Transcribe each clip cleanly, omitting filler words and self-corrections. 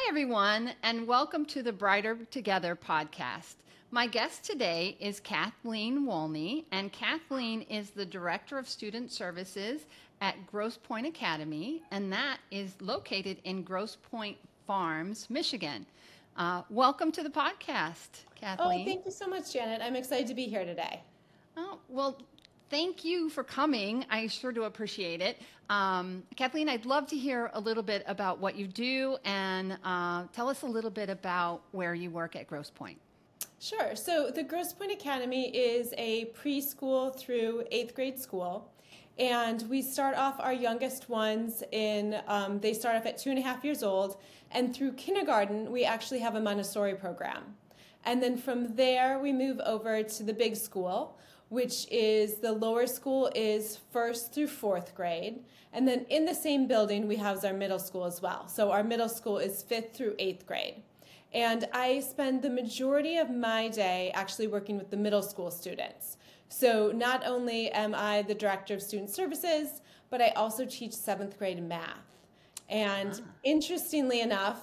everyone, and welcome to the Brighter Together podcast. My guest today is Kathleen Wolney, and Kathleen is the Director of Student Services at Grosse Pointe Academy, and that is located in Grosse Pointe Farms, Michigan. Welcome to the podcast, Oh, Kathleen. thank you so much, Janet. I'm excited to be here today. Oh, well, thank you for coming. I sure do appreciate it. Kathleen, I'd love to hear a little bit about what you do and tell us a little bit about where you work at Grosse Pointe. Sure. So, the Grosse Pointe Academy is a preschool through eighth grade school. And we start off our youngest ones they start off at 2.5 years old. And through kindergarten, we actually have a Montessori program. And then from there, we move over to the big school, which is the lower school is first through fourth grade. And then in the same building, we house our middle school as well. So our middle school is fifth through eighth grade. And I spend the majority of my day actually working with the middle school students. So not only am I the director of student services, but I also teach seventh grade math. And interestingly enough,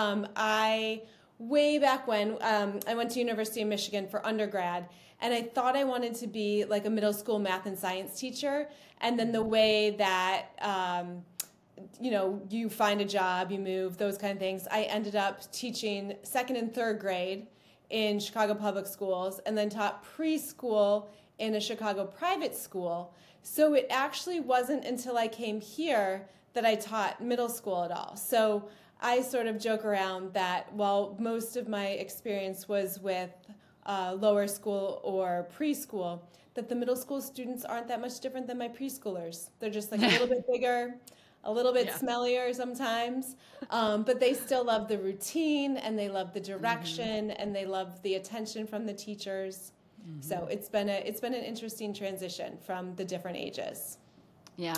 way back when, I went to University of Michigan for undergrad, and I thought I wanted to be like a middle school math and science teacher. And then the way that, you find a job, you move, those kind of things, I ended up teaching second and third grade in Chicago public schools and then taught preschool in a Chicago private school. So it actually wasn't until I came here that I taught middle school at all. So I sort of joke around that while most of my experience was with lower school or preschool, that the middle school students aren't that much different than my preschoolers. They're just like a little bit bigger, a little bit smellier sometimes, but they still love the routine and they love the direction and they love the attention from the teachers. So it's been an interesting transition from the different ages. Yeah,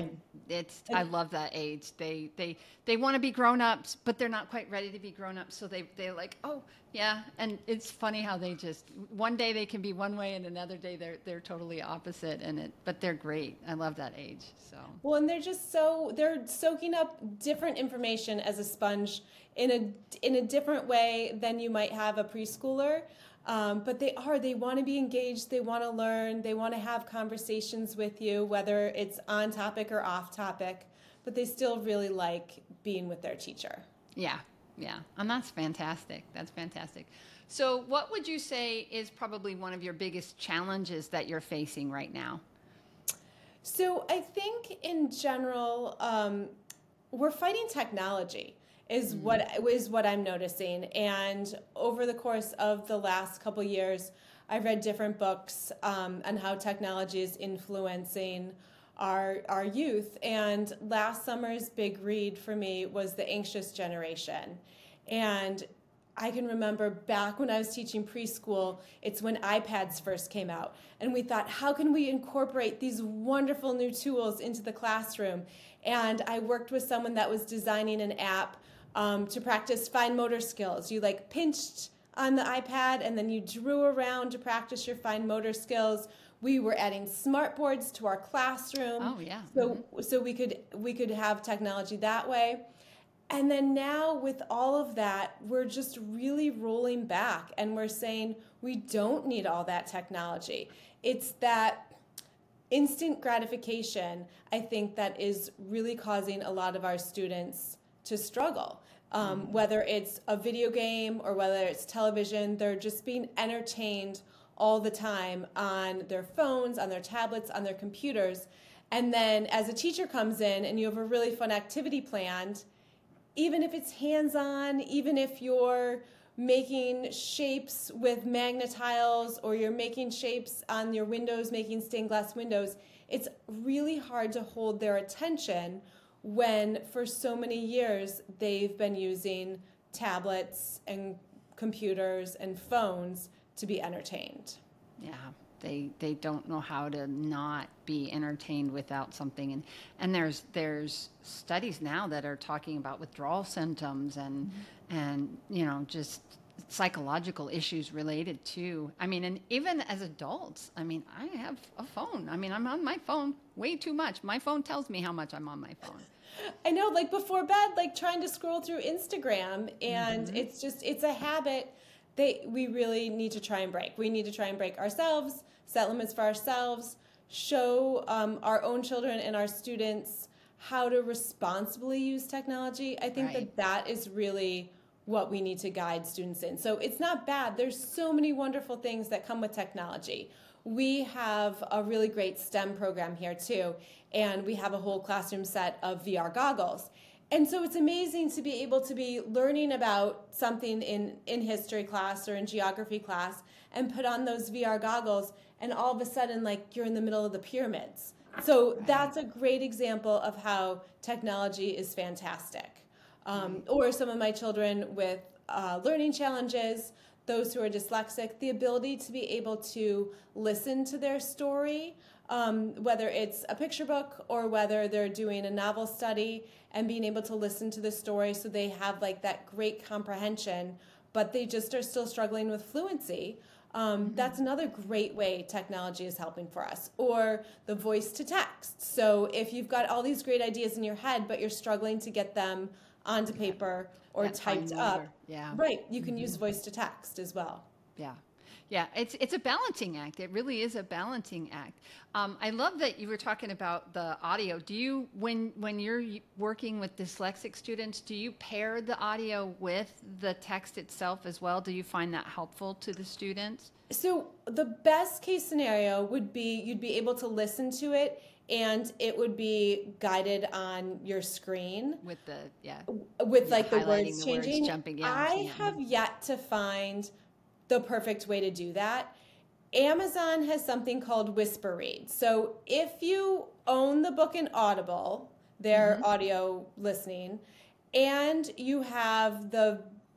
I love that age. They want to be grown ups, but they're not quite ready to be grown ups. So they're like, oh yeah, and it's funny how they just one day they can be one way and another day they're totally opposite. But they're great. I love that age. So well, and they're soaking up different information as a sponge in a different way than you might have a preschooler. But they want to be engaged, they want to learn, they want to have conversations with you, whether it's on topic or off topic, but they still really like being with their teacher. yeah, and that's fantastic. That's fantastic. So what would you say is probably one of your biggest challenges that you're facing right now? So I think in general, we're fighting technology. Is what I'm noticing. And over the course of the last couple years, I've read different books on how technology is influencing our youth. And last summer's big read for me was The Anxious Generation. And I can remember back when I was teaching preschool, it's when iPads first came out. And we thought, how can we incorporate these wonderful new tools into the classroom? And I worked with someone that was designing an app to practice fine motor skills. You pinched on the iPad and then you drew around to practice your fine motor skills. We were adding smart boards to our classroom. Oh yeah. So we could have technology that way. And then now with all of that, we're just really rolling back and we're saying we don't need all that technology. It's that instant gratification, I think, that is really causing a lot of our students to struggle. Whether it's a video game or whether it's television, they're just being entertained all the time on their phones, on their tablets, on their computers. And then as a teacher comes in and you have a really fun activity planned, even if it's hands-on, even if you're making shapes with Magna-Tiles or you're making shapes on your windows, making stained glass windows, it's really hard to hold their attention when for so many years they've been using tablets and computers and phones to be entertained. Yeah, they don't know how to not be entertained without something. And there's studies now that are talking about withdrawal symptoms and just psychological issues related to, I mean, and even as adults, I mean, I have a phone. I mean, I'm on my phone way too much. My phone tells me how much I'm on my phone. I know, like before bed, like trying to scroll through Instagram, and it's a habit that we really need to try and break. We need to try and break ourselves, set limits for ourselves, show our own children and our students how to responsibly use technology. I think Right. that is really what we need to guide students in. So it's not bad. There's so many wonderful things that come with technology. We have a really great STEM program here too, and we have a whole classroom set of VR goggles. And so it's amazing to be able to be learning about something in history class or in geography class and put on those VR goggles, and all of a sudden, like, you're in the middle of the pyramids. So that's a great example of how technology is fantastic. Or some of my children with learning challenges, those who are dyslexic, the ability to be able to listen to their story, whether it's a picture book or whether they're doing a novel study, and being able to listen to the story so they have like that great comprehension, but they just are still struggling with fluency. That's another great way technology is helping for us. Or the voice to text. So if you've got all these great ideas in your head, but you're struggling to get them onto paper or That fine typed up, motor. Yeah. right, you can use voice to text as well. Yeah. Yeah, it's a balancing act. It really is a balancing act. I love that you were talking about the audio. Do you, when you're working with dyslexic students, do you pair the audio with the text itself as well? Do you find that helpful to the students? So the best case scenario would be you'd be able to listen to it and it would be guided on your screen With the, with like the highlighting words the words changing. jumping out. I Yeah. have yet to find the perfect way to do that. Amazon has something called Whisper Read. So if you own the book in Audible, their audio listening, and you have the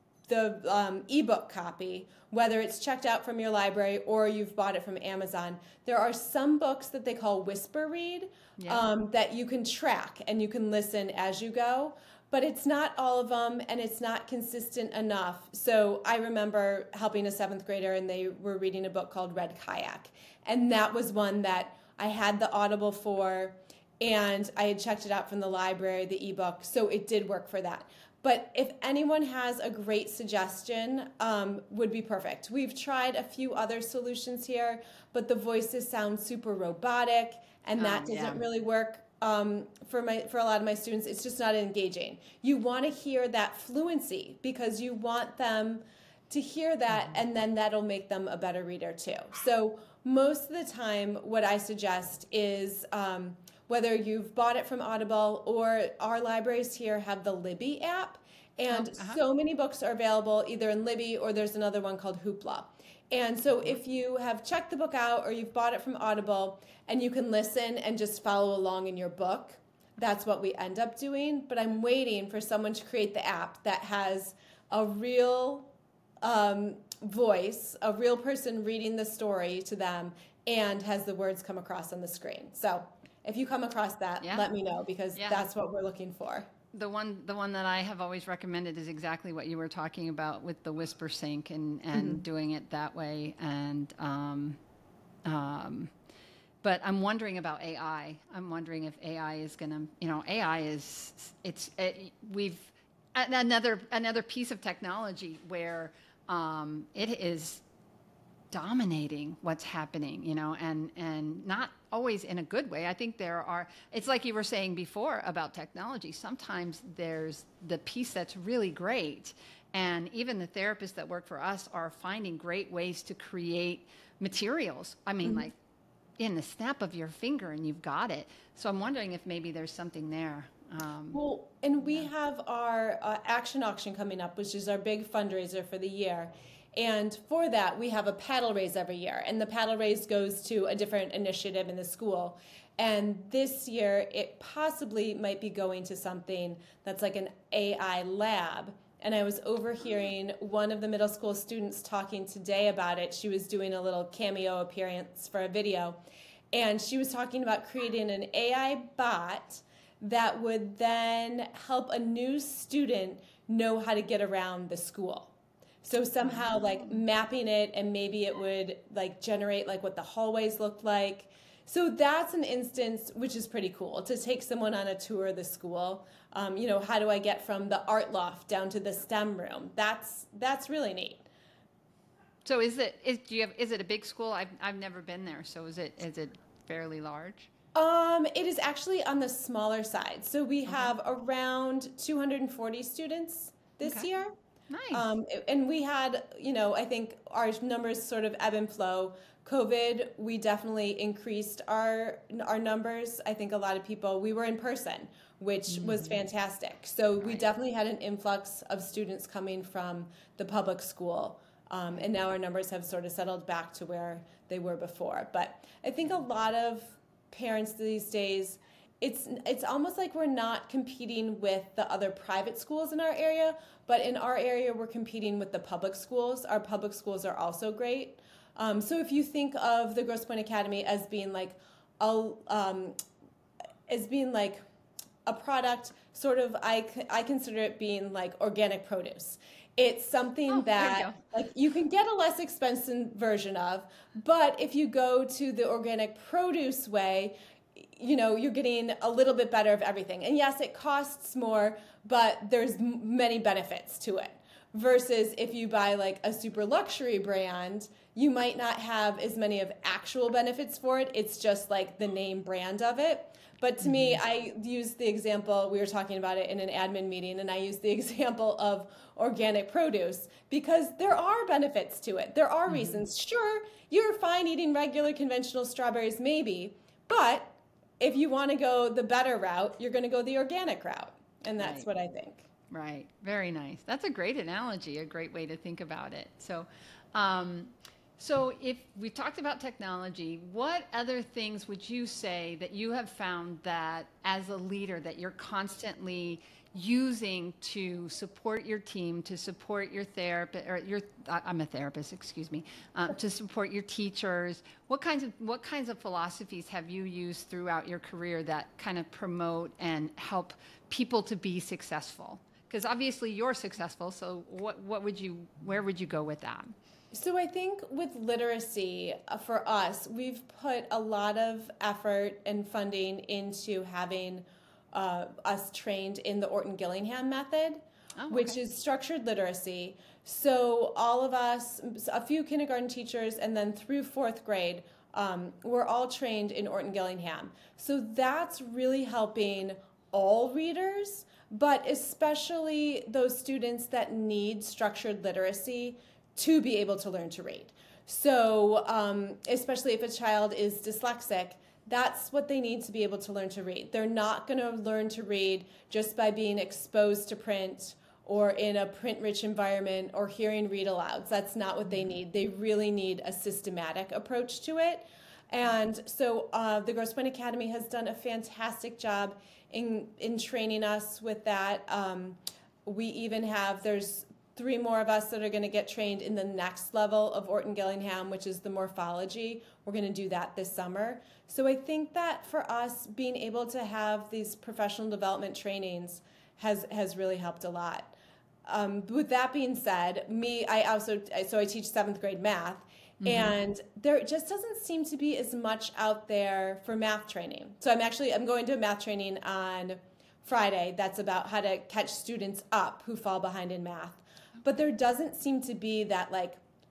ebook copy, whether it's checked out from your library or you've bought it from Amazon, there are some books that they call Whisper Read that you can track and you can listen as you go. But it's not all of them, and it's not consistent enough. So I remember helping a 7th grader, and they were reading a book called Red Kayak. And that was one that I had the Audible for, and I had checked it out from the library, the ebook, so it did work for that. But if anyone has a great suggestion, would be perfect. We've tried a few other solutions here, but the voices sound super robotic, and that doesn't really work. For a lot of my students, it's just not engaging. You want to hear that fluency because you want them to hear that, and then that'll make them a better reader too. So most of the time, what I suggest is whether you've bought it from Audible or our libraries here have the Libby app, and so many books are available either in Libby or there's another one called Hoopla. And so if you have checked the book out or you've bought it from Audible and you can listen and just follow along in your book, that's what we end up doing. But I'm waiting for someone to create the app that has a real voice, a real person reading the story to them, and has the words come across on the screen. So if you come across that, let me know, because that's what we're looking for. The one that I have always recommended is exactly what you were talking about with the Whisper Sync and doing it that way. And but I'm wondering about AI. I'm wondering if AI is going to, AI is we've another piece of technology where it is dominating what's happening, and not always in a good way. I think it's like you were saying before about technology. Sometimes there's the piece that's really great, and even the therapists that work for us are finding great ways to create materials. I mean, like in the snap of your finger and you've got it. So I'm wondering if maybe there's something there. Well, and we have our Action Auction coming up, which is our big fundraiser for the year. And for that, we have a paddle raise every year. And the paddle raise goes to a different initiative in the school. And this year, it possibly might be going to something that's like an AI lab. And I was overhearing one of the middle school students talking today about it. She was doing a little cameo appearance for a video. And she was talking about creating an AI bot that would then help a new student know how to get around the school. So somehow like mapping it, and maybe it would like generate like what the hallways looked like. So that's an instance which is pretty cool to take someone on a tour of the school. How do I get from the art loft down to the STEM room? That's really neat. So is it a big school? I've never been there. So is it fairly large? It is actually on the smaller side. So we Okay. have around 240 students this Okay. year. Nice. And we had, I think our numbers sort of ebb and flow. COVID, we definitely increased our numbers. I think a lot of people, we were in person, which was fantastic. So we Right. definitely had an influx of students coming from the public school. And now our numbers have sort of settled back to where they were before. But I think a lot of parents these days, it's almost like we're not competing with the other private schools in our area, but in our area we're competing with the public schools. Our public schools are also great. So if you think of the Grosse Pointe Academy as being like a as being like a product, sort of, I consider it being like organic produce. It's something Oh, there you that go. like you can get a less expensive version of, but if you go to the organic produce way, you're getting a little bit better of everything. And yes, it costs more, but there's many benefits to it. Versus if you buy like a super luxury brand, you might not have as many of actual benefits for it. It's just like the name brand of it. But to me, I use the example, we were talking about it in an admin meeting, and I use the example of organic produce because there are benefits to it. There are reasons. Sure, you're fine eating regular conventional strawberries, maybe, but if you want to go the better route, you're going to go the organic route. And that's Right. what I think. Right. Very nice. That's a great analogy, a great way to think about it. Um, so if we talked about technology, what other things would you say that you have found that as a leader that you're constantly using to support your team, to support your therapist, or I'm a therapist, excuse me, to support your teachers? What kinds of philosophies have you used throughout your career that kind of promote and help people to be successful? Because obviously you're successful, so where would you go with that? So I think with literacy, for us, we've put a lot of effort and funding into having us trained in the Orton Gillingham method, Oh, which okay. is structured literacy. So all of us, a few kindergarten teachers, and then through fourth grade, we're all trained in Orton Gillingham. So that's really helping all readers, but especially those students that need structured literacy to be able to learn to read. So, especially if a child is dyslexic, that's what they need to be able to learn to read. They're not going to learn to read just by being exposed to print or in a print rich environment or hearing read alouds. That's not what they need. They really need a systematic approach to it. And so the Grosse Pointe Academy has done a fantastic job in training us with that. We even there's 3 more of us that are going to get trained in the next level of Orton Gillingham, which is the morphology. We're going to do that this summer. So I think that for us, being able to have these professional development trainings has really helped a lot. With that being said, I teach 7th grade math, and there just doesn't seem to be as much out there for math training. So I'm going to a math training on Friday that's about how to catch students up who fall behind in math. But there doesn't seem to be that like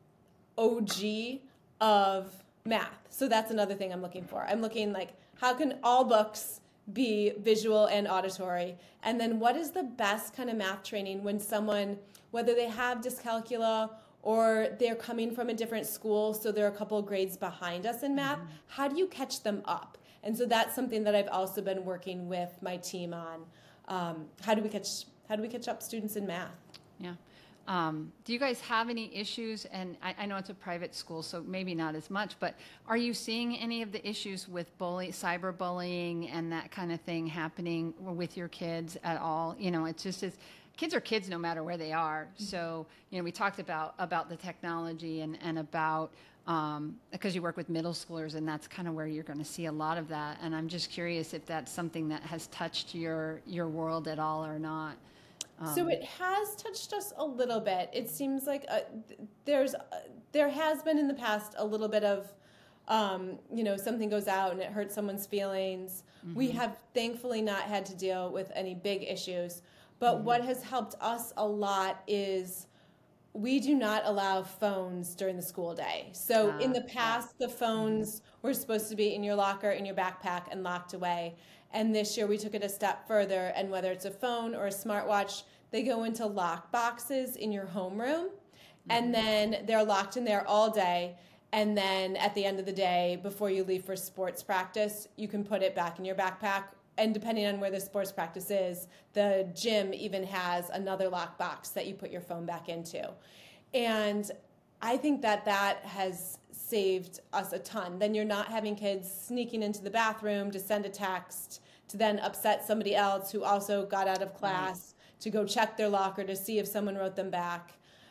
OG of math. So that's another thing I'm looking for. I'm looking like how can all books be visual and auditory? And then what is the best kind of math training when someone, whether they have dyscalculia or they're coming from a different school, so they're a couple of grades behind us in math, how do you catch them up? And so that's something that I've also been working with my team on. How do we catch up students in math? Yeah. Do you guys have any issues? And I know it's a private school, so maybe not as much, but are you seeing any of the issues with cyberbullying and that kind of thing happening with your kids at all? It's just kids are kids no matter where they are. So, we talked about the technology and about, because you work with middle schoolers, and that's kind of where you're going to see a lot of that. And I'm just curious if that's something that has touched your world at all or not. So it has touched us a little bit. It seems like there has been in the past a little bit of, something goes out and it hurts someone's feelings. We have thankfully not had to deal with any big issues. But what has helped us a lot is we do not allow phones during the school day. So in the past, the phones were supposed to be in your locker, in your backpack, and locked away. And this year we took it a step further, and whether it's a phone or a smartwatch, they go into lock boxes in your homeroom, and then they're locked in there all day. And then at the end of the day, before you leave for sports practice, you can put it back in your backpack. And depending on where the sports practice is, the gym even has another lock box that you put your phone back into. And I think that has saved us a ton. Then you're not having kids sneaking into the bathroom to send a text to then upset somebody else who also got out of class to go check their locker to see if someone wrote them back.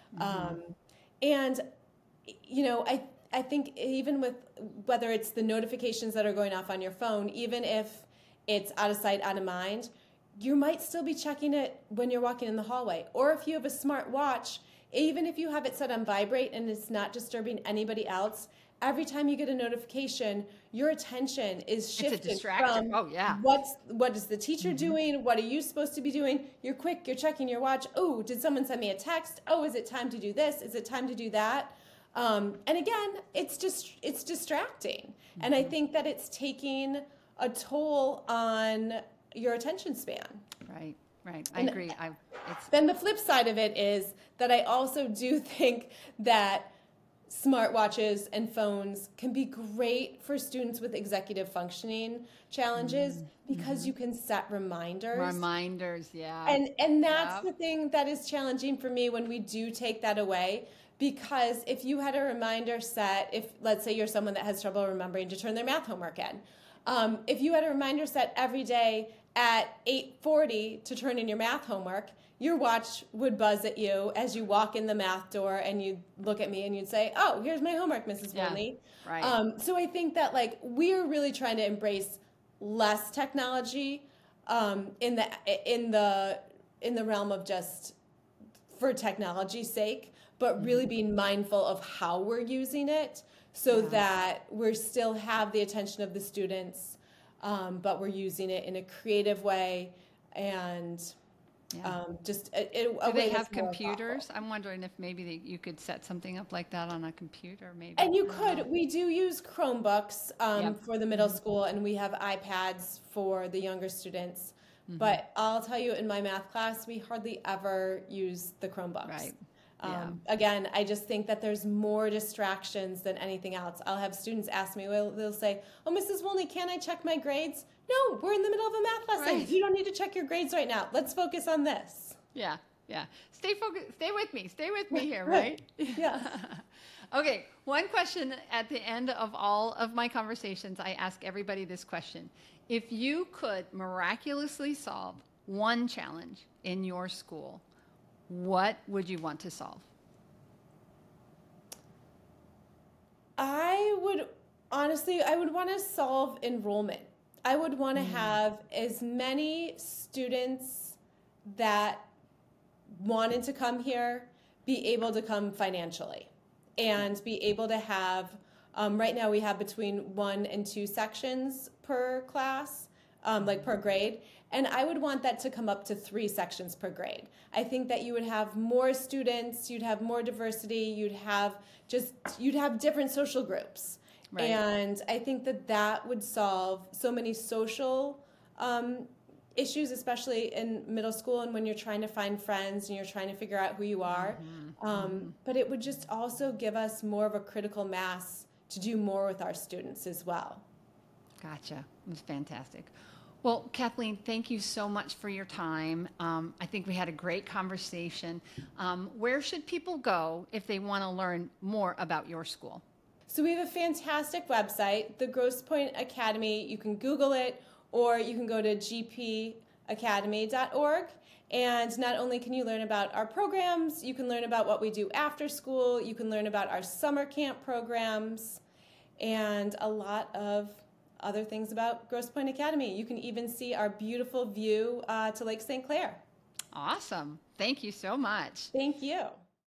I think even with whether it's the notifications that are going off on your phone, even if it's out of sight, out of mind, you might still be checking it when you're walking in the hallway. Or if you have a smart watch, even if you have it set on vibrate and it's not disturbing anybody else, every time you get a notification, your attention is shifted from what is the teacher doing? What are you supposed to be doing? You're quick, you're checking your watch. Oh, did someone send me a text? Oh, is it time to do this? Is it time to do that? And again, it's distracting. And I think that it's taking a toll on your attention span. Right. I agree. Then the flip side of it is that I also do think that smartwatches and phones can be great for students with executive functioning challenges because you can set reminders. Reminders, yeah. And that's the thing that is challenging for me when we do take that away. Because if you had a reminder set, if let's say you're someone that has trouble remembering to turn their math homework in, if you had a reminder set every day at 8:40 to turn in your math homework, your watch would buzz at you as you walk in the math door and you'd look at me and you'd say, "Oh, here's my homework, Mrs. Woolney." Right. So I think that we're really trying to embrace less technology in the realm of just for technology's sake, but really being mindful of how we're using it so that we still have the attention of the students, but we're using it in a creative way and Do they have computers? I'm wondering if maybe you could set something up like that on a computer, maybe. And you could. We do use Chromebooks for the middle school, and we have iPads for the younger students. But I'll tell you, in my math class, we hardly ever use the Chromebooks. Right. Again, I just think that there's more distractions than anything else. I'll have students ask me, they'll say, "Oh, Mrs. Woolney, can I check my grades?" No, we're in the middle of a math lesson. Right. You don't need to check your grades right now. Let's focus on this. Yeah. Stay focused. Stay with me here, right? Yeah. Okay, one question at the end of all of my conversations, I ask everybody this question. If you could miraculously solve one challenge in your school, what would you want to solve? I would want to solve enrollment. I would want to have as many students that wanted to come here be able to come financially and be able to have, right now we have between 1 and 2 sections per class, per grade. And I would want that to come up to 3 sections per grade. I think that you would have more students, you'd have more diversity, you'd have different social groups. Right. And I think that would solve so many social issues, especially in middle school and when you're trying to find friends and you're trying to figure out who you are. But it would just also give us more of a critical mass to do more with our students as well. Gotcha. It was fantastic. Well, Kathleen, thank you so much for your time. I think we had a great conversation. Where should people go if they want to learn more about your school? So we have a fantastic website, the Grosse Pointe Academy. You can Google it, or you can go to gpacademy.org. And not only can you learn about our programs, you can learn about what we do after school, you can learn about our summer camp programs, and a lot of other things about Grosse Pointe Academy. You can even see our beautiful view to Lake St. Clair. Awesome. Thank you so much. Thank you.